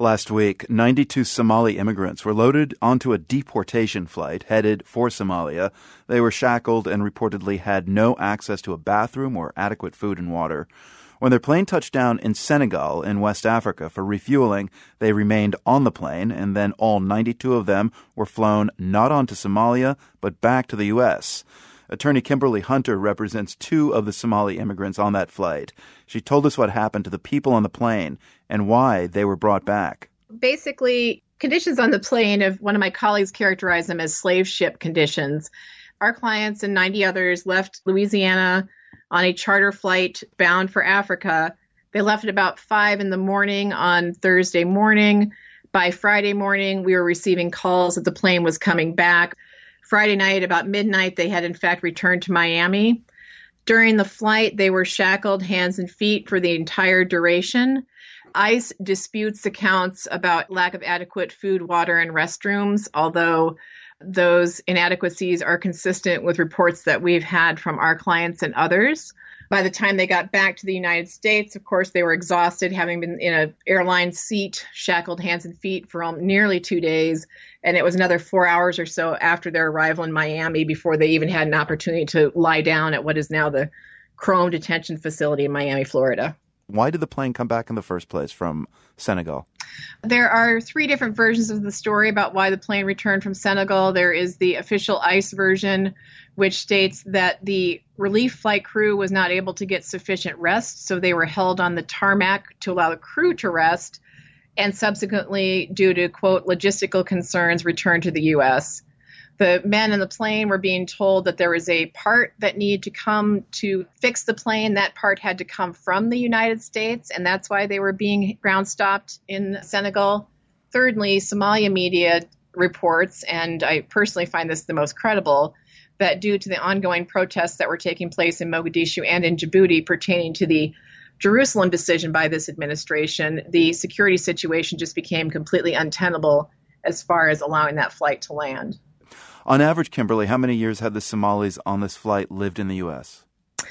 Last week, 92 Somali immigrants were loaded onto a deportation flight headed for Somalia. They were shackled and reportedly had no access to a bathroom or adequate food and water. When their plane touched down in Senegal in West Africa for refueling, they remained on the plane, and then all 92 of them were flown not onto Somalia, but back to the U.S. Attorney Kimberly Hunter represents two of the Somali immigrants on that flight. She told us what happened to the people on the plane and why they were brought back. Basically, conditions on the plane, of one of my colleagues characterized them as slave ship conditions. Our clients and 90 others left Louisiana on a charter flight bound for Africa. They left at about 5 a.m. on Thursday morning. By Friday morning, we were receiving calls that the plane was coming back. Friday night, about midnight, they had in fact returned to Miami. During the flight, they were shackled hands and feet for the entire duration. ICE disputes accounts about lack of adequate food, water, and restrooms, although those inadequacies are consistent with reports that we've had from our clients and others. By the time they got back to the United States, of course, they were exhausted, having been in an airline seat, shackled hands and feet for nearly 2 days. And it was another 4 hours or so after their arrival in Miami before they even had an opportunity to lie down at what is now the Chrome Detention Facility in Miami, Florida. Why did the plane come back in the first place from Senegal? There are 3 different versions of the story about why the plane returned from Senegal. There is the official ICE version, which states that the relief flight crew was not able to get sufficient rest, so they were held on the tarmac to allow the crew to rest, and subsequently, due to, quote, logistical concerns, returned to the U.S. The men in the plane were being told that there was a part that needed to come to fix the plane. That part had to come from the United States, and that's why they were being ground stopped in Senegal. Thirdly, Somalia media reports, and I personally find this the most credible, that due to the ongoing protests that were taking place in Mogadishu and in Djibouti pertaining to the Jerusalem decision by this administration, the security situation just became completely untenable as far as allowing that flight to land. On average, Kimberly, how many years had the Somalis on this flight lived in the U.S.?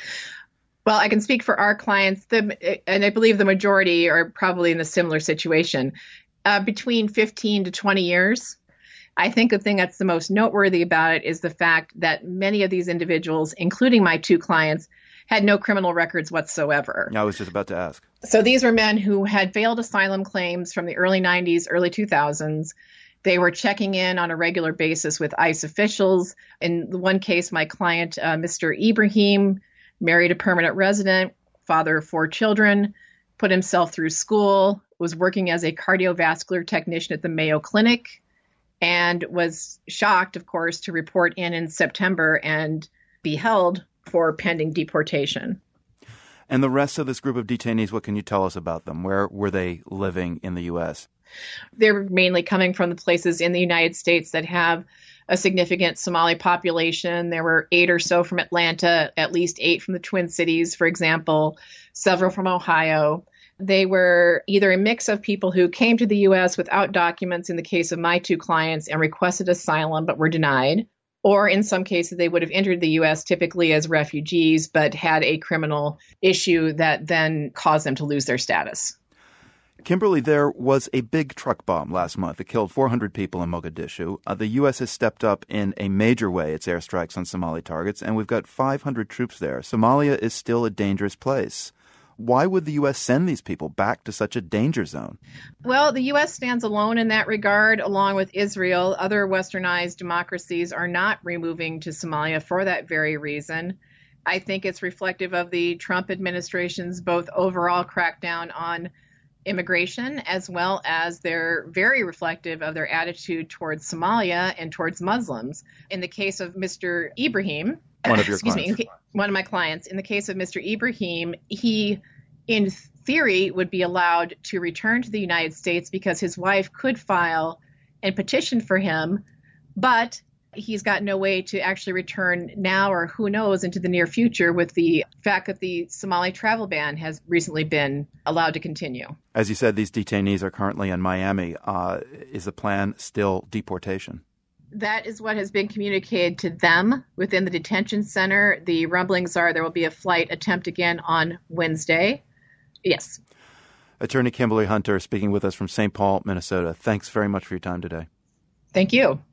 Well, I can speak for our clients, and I believe the majority are probably in a similar situation, between 15 to 20 years. I think the thing that's the most noteworthy about it is the fact that many of these individuals, including my 2 clients, had no criminal records whatsoever. I was just about to ask. So these were men who had failed asylum claims from the early 90s, early 2000s. They were checking in on a regular basis with ICE officials. In one case, my client, Mr. Ibrahim, married a permanent resident, father of 4 children, put himself through school, was working as a cardiovascular technician at the Mayo Clinic, and was shocked, of course, to report in September and be held for pending deportation. And the rest of this group of detainees, what can you tell us about them? Where were they living in the U.S.? They're mainly coming from the places in the United States that have a significant Somali population. There were 8 or so from Atlanta, at least 8 from the Twin Cities, for example, several from Ohio. They were either a mix of people who came to the U.S. without documents in the case of my 2 clients and requested asylum but were denied, or in some cases they would have entered the U.S. typically as refugees but had a criminal issue that then caused them to lose their status. Kimberly, there was a big truck bomb last month. It killed 400 people in Mogadishu. The U.S. has stepped up in a major way its airstrikes on Somali targets, and we've got 500 troops there. Somalia is still a dangerous place. Why would the U.S. send these people back to such a danger zone? Well, the U.S. stands alone in that regard, along with Israel. Other westernized democracies are not removing to Somalia for that very reason. I think it's reflective of the Trump administration's both overall crackdown on immigration, as well as they're very reflective of their attitude towards Somalia and towards Muslims. In the case of Mr. Ibrahim, one of your clients. One of my clients, in the case of Mr. Ibrahim, he, in theory, would be allowed to return to the United States because his wife could file and petition for him, but he's got no way to actually return now or who knows into the near future with the fact that the Somali travel ban has recently been allowed to continue. As you said, these detainees are currently in Miami. Is the plan still deportation? That is what has been communicated to them within the detention center. The rumblings are there will be a flight attempt again on Wednesday. Yes. Attorney Kimberly Hunter speaking with us from St. Paul, Minnesota. Thanks very much for your time today. Thank you.